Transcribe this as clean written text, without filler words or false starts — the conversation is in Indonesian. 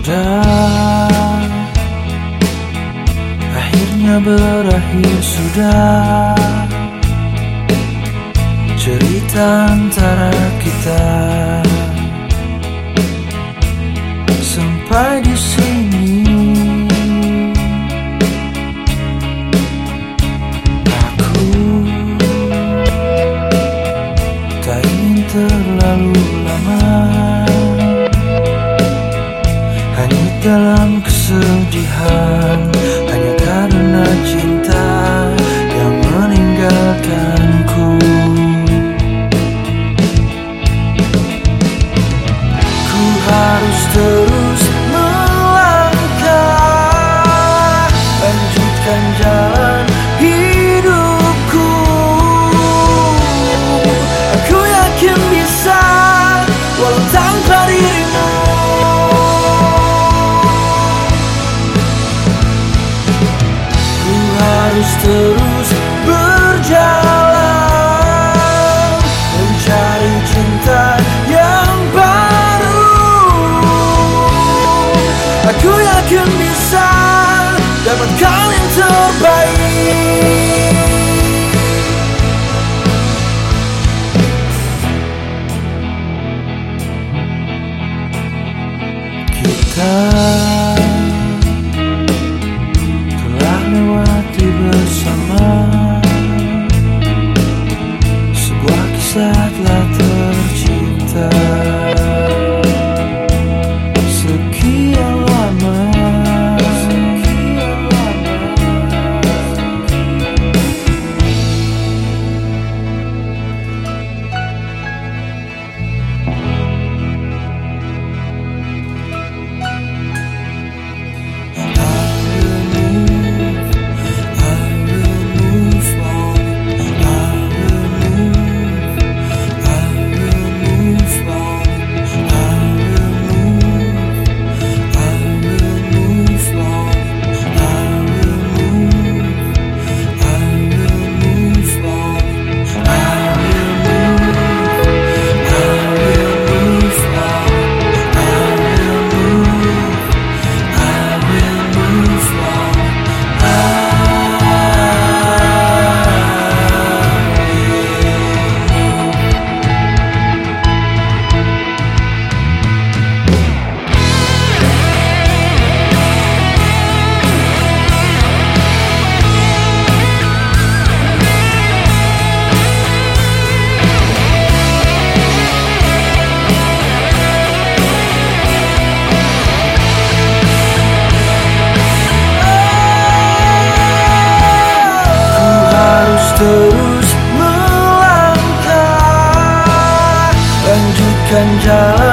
Sudah, akhirnya berakhir sudah cerita antara kita. Sampai di sini aku tak ingin terlalu lama hanyut dalam kesedihan, hanya karena cinta yang meninggalkanku. Ku harus terus melangkah, lanjutkan jalan hidupku. Aku yakin bisa, walau tanpa dirimu. Ku harus terus berjalan, mencari cinta yang baru. Aku yakin bisa dapatkan yang terbaik. Kita telah lewati bersama sebuah kisah telah tercipta. Sekian lama terus melangkah, lanjutkan jalan